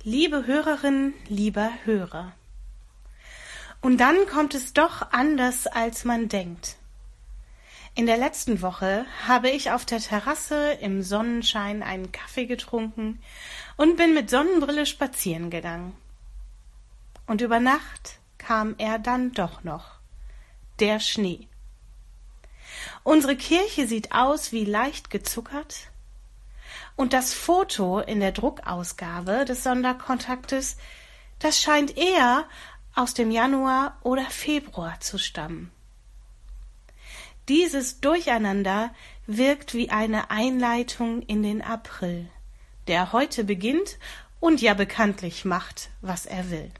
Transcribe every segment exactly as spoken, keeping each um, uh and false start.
Liebe Hörerin, lieber Hörer. Und dann kommt es doch anders, als man denkt. In der letzten Woche habe ich auf der Terrasse im Sonnenschein einen Kaffee getrunken und bin mit Sonnenbrille spazieren gegangen. Und über Nacht kam er dann doch noch, der Schnee. Unsere Kirche sieht aus wie leicht gezuckert, und das Foto in der Druckausgabe des Sonderkontaktes, das scheint eher aus dem Januar oder Februar zu stammen. Dieses Durcheinander wirkt wie eine Einleitung in den April, der heute beginnt und ja bekanntlich macht, was er will.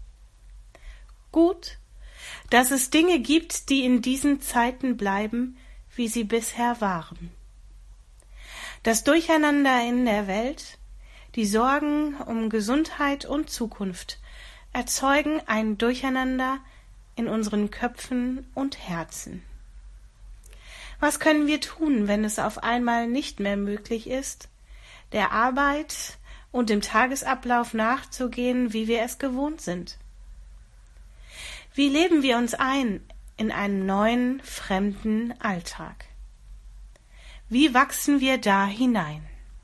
Gut, dass es Dinge gibt, die in diesen Zeiten bleiben, wie sie bisher waren. Das Durcheinander in der Welt, die Sorgen um Gesundheit und Zukunft erzeugen ein Durcheinander in unseren Köpfen und Herzen. Was können wir tun, wenn es auf einmal nicht mehr möglich ist, der Arbeit und dem Tagesablauf nachzugehen, wie wir es gewohnt sind? Wie leben wir uns ein in einen neuen, fremden Alltag? Wie wachsen wir da hinein?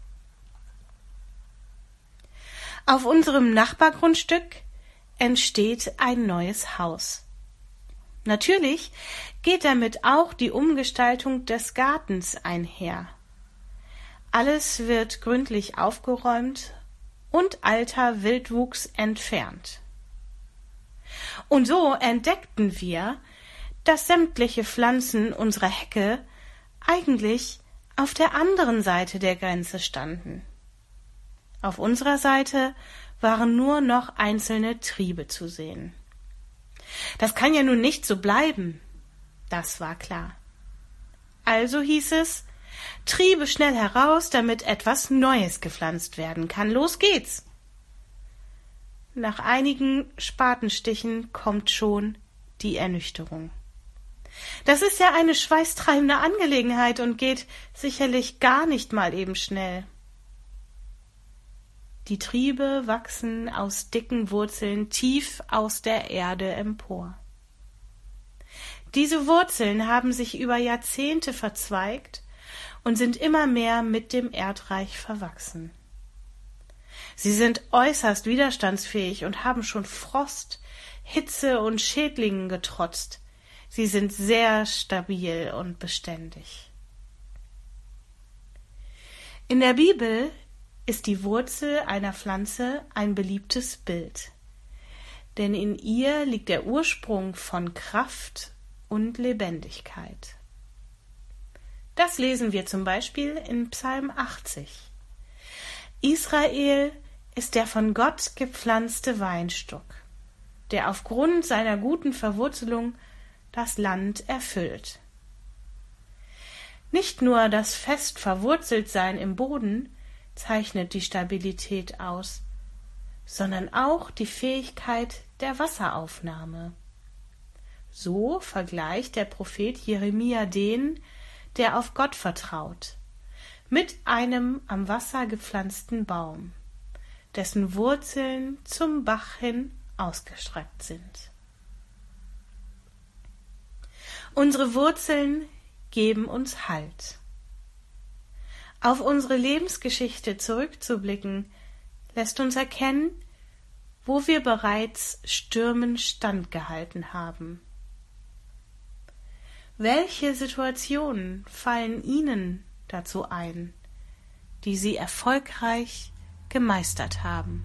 Auf unserem Nachbargrundstück entsteht ein neues Haus. Natürlich geht damit auch die Umgestaltung des Gartens einher. Alles wird gründlich aufgeräumt und alter Wildwuchs entfernt. Und so entdeckten wir, dass sämtliche Pflanzen unserer Hecke eigentlich auf der anderen Seite der Grenze standen. Auf unserer Seite waren nur noch einzelne Triebe zu sehen. Das kann ja nun nicht so bleiben, das war klar. Also hieß es, Triebe schnell heraus, damit etwas Neues gepflanzt werden kann. Los geht's! Nach einigen Spatenstichen kommt schon die Ernüchterung. Das ist ja eine schweißtreibende Angelegenheit und geht sicherlich gar nicht mal eben schnell. Die Triebe wachsen aus dicken Wurzeln tief aus der Erde empor. Diese Wurzeln haben sich über Jahrzehnte verzweigt und sind immer mehr mit dem Erdreich verwachsen. Sie sind äußerst widerstandsfähig und haben schon Frost, Hitze und Schädlingen getrotzt. Sie sind sehr stabil und beständig. In der Bibel ist die Wurzel einer Pflanze ein beliebtes Bild, denn in ihr liegt der Ursprung von Kraft und Lebendigkeit. Das lesen wir zum Beispiel in Psalm achtzig. Israel ist der von Gott gepflanzte Weinstock, der aufgrund seiner guten Verwurzelung das Land erfüllt. Nicht nur das fest Verwurzeltsein im Boden zeichnet die Stabilität aus, sondern auch die Fähigkeit der Wasseraufnahme. So vergleicht der Prophet Jeremia den, der auf Gott vertraut, mit einem am Wasser gepflanzten Baum, dessen Wurzeln zum Bach hin ausgestreckt sind. Unsere Wurzeln geben uns Halt. Auf unsere Lebensgeschichte zurückzublicken, lässt uns erkennen, wo wir bereits Stürmen standgehalten haben. Welche Situationen fallen Ihnen dazu ein, die Sie erfolgreich gemeistert haben?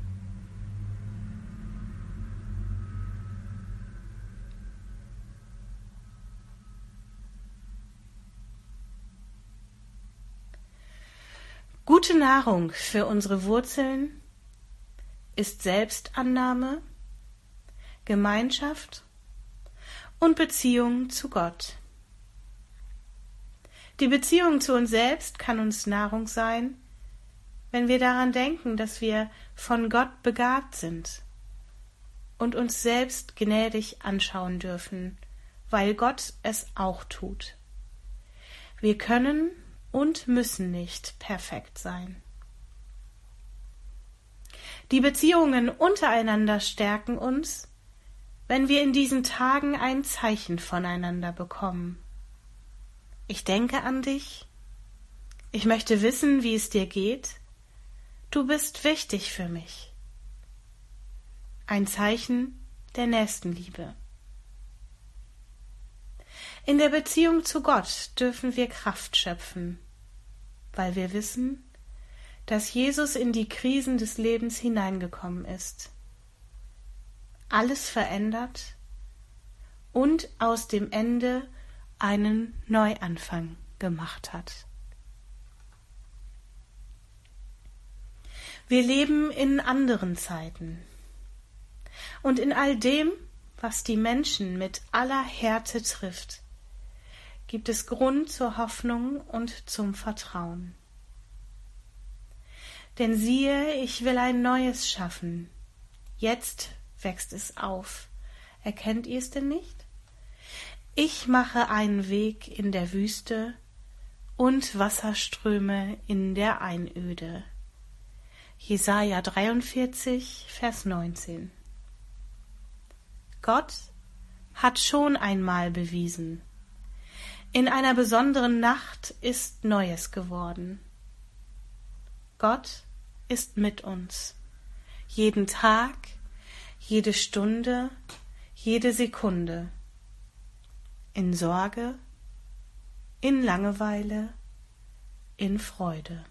Gute Nahrung für unsere Wurzeln ist Selbstannahme, Gemeinschaft und Beziehung zu Gott. Die Beziehung zu uns selbst kann uns Nahrung sein, wenn wir daran denken, dass wir von Gott begabt sind und uns selbst gnädig anschauen dürfen, weil Gott es auch tut. Wir können und müssen nicht perfekt sein. Die Beziehungen untereinander stärken uns, wenn wir in diesen Tagen ein Zeichen voneinander bekommen. Ich denke an dich. Ich möchte wissen, wie es dir geht. Du bist wichtig für mich. Ein Zeichen der Nächstenliebe. In der Beziehung zu Gott dürfen wir Kraft schöpfen, weil wir wissen, dass Jesus in die Krisen des Lebens hineingekommen ist, alles verändert und aus dem Ende einen Neuanfang gemacht hat. Wir leben in anderen Zeiten und in all dem, was die Menschen mit aller Härte trifft, gibt es Grund zur Hoffnung und zum Vertrauen. Denn siehe, ich will ein Neues schaffen. Jetzt wächst es auf. Erkennt ihr es denn nicht? Ich mache einen Weg in der Wüste und Wasserströme in der Einöde. Jesaja dreiundvierzig, Vers neunzehn. Gott hat schon einmal bewiesen, in einer besonderen Nacht ist Neues geworden. Gott ist mit uns, jeden Tag, jede Stunde, jede Sekunde, in Sorge, in Langeweile, in Freude.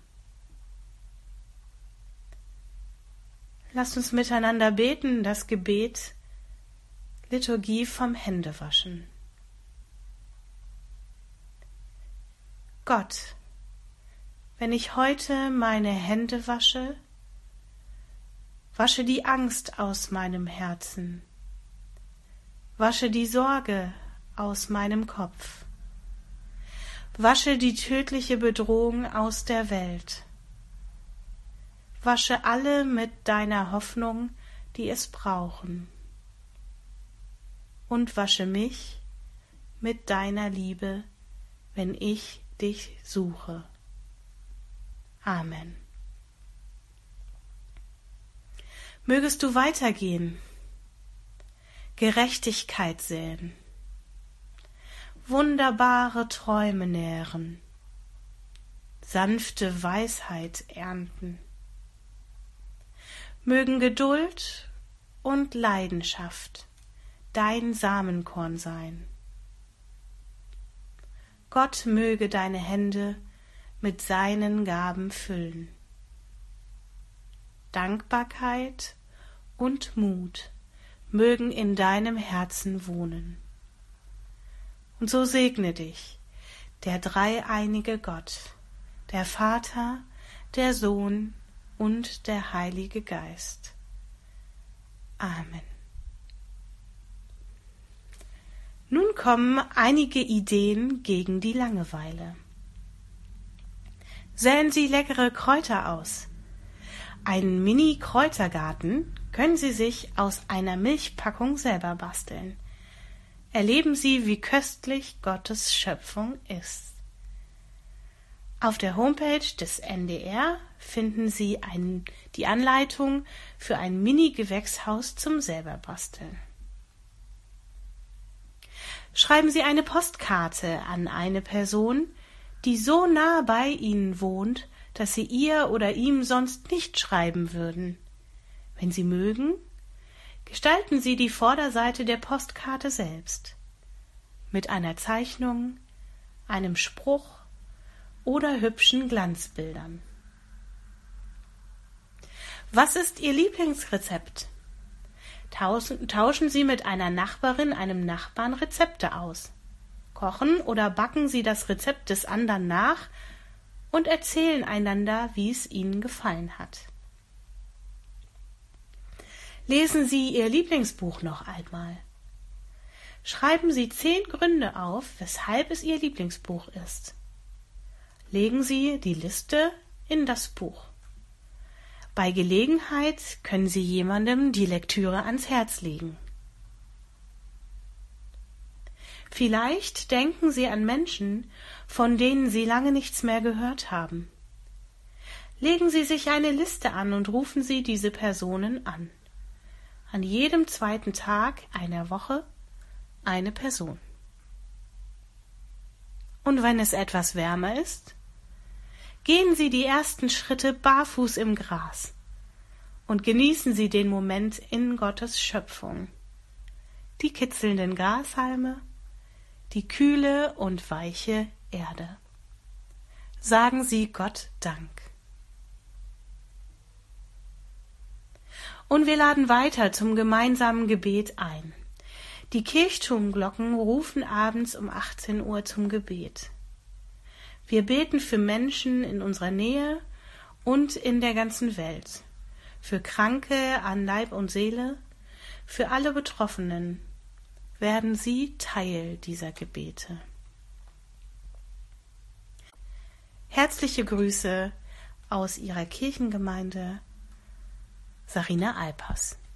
Lasst uns miteinander beten, das Gebet, Liturgie vom Händewaschen. Gott, wenn ich heute meine Hände wasche, wasche die Angst aus meinem Herzen, wasche die Sorge aus meinem Kopf, wasche die tödliche Bedrohung aus der Welt, wasche alle mit deiner Hoffnung, die es brauchen, und wasche mich mit deiner Liebe, wenn ich dich suche. Amen. Mögest du weitergehen, Gerechtigkeit säen, wunderbare Träume nähren, sanfte Weisheit ernten. Mögen Geduld und Leidenschaft dein Samenkorn sein. Gott möge deine Hände mit seinen Gaben füllen. Dankbarkeit und Mut mögen in deinem Herzen wohnen. Und so segne dich der dreieinige Gott, der Vater, der Sohn und der Heilige Geist. Amen. Nun kommen einige Ideen gegen die Langeweile. Säen Sie leckere Kräuter aus. Einen Mini-Kräutergarten können Sie sich aus einer Milchpackung selber basteln. Erleben Sie, wie köstlich Gottes Schöpfung ist. Auf der Homepage des N D R finden Sie ein, die Anleitung für ein Mini-Gewächshaus zum Selberbasteln. Schreiben Sie eine Postkarte an eine Person, die so nah bei Ihnen wohnt, dass Sie ihr oder ihm sonst nicht schreiben würden. Wenn Sie mögen, gestalten Sie die Vorderseite der Postkarte selbst mit einer Zeichnung, einem Spruch oder hübschen Glanzbildern. Was ist Ihr Lieblingsrezept? Tauschen Sie mit einer Nachbarin, einem Nachbarn Rezepte aus. Kochen oder backen Sie das Rezept des anderen nach und erzählen einander, wie es Ihnen gefallen hat. Lesen Sie Ihr Lieblingsbuch noch einmal. Schreiben Sie zehn Gründe auf, weshalb es Ihr Lieblingsbuch ist. Legen Sie die Liste in das Buch. Bei Gelegenheit können Sie jemandem die Lektüre ans Herz legen. Vielleicht denken Sie an Menschen, von denen Sie lange nichts mehr gehört haben. Legen Sie sich eine Liste an und rufen Sie diese Personen an. An jedem zweiten Tag einer Woche eine Person. Und wenn es etwas wärmer ist, gehen Sie die ersten Schritte barfuß im Gras und genießen Sie den Moment in Gottes Schöpfung. Die kitzelnden Grashalme, die kühle und weiche Erde. Sagen Sie Gott Dank. Und wir laden weiter zum gemeinsamen Gebet ein. Die Kirchturmglocken rufen abends um achtzehn Uhr zum Gebet. Wir beten für Menschen in unserer Nähe und in der ganzen Welt, für Kranke an Leib und Seele, für alle Betroffenen. Werden Sie Teil dieser Gebete. Herzliche Grüße aus Ihrer Kirchengemeinde, Sarina Alpers.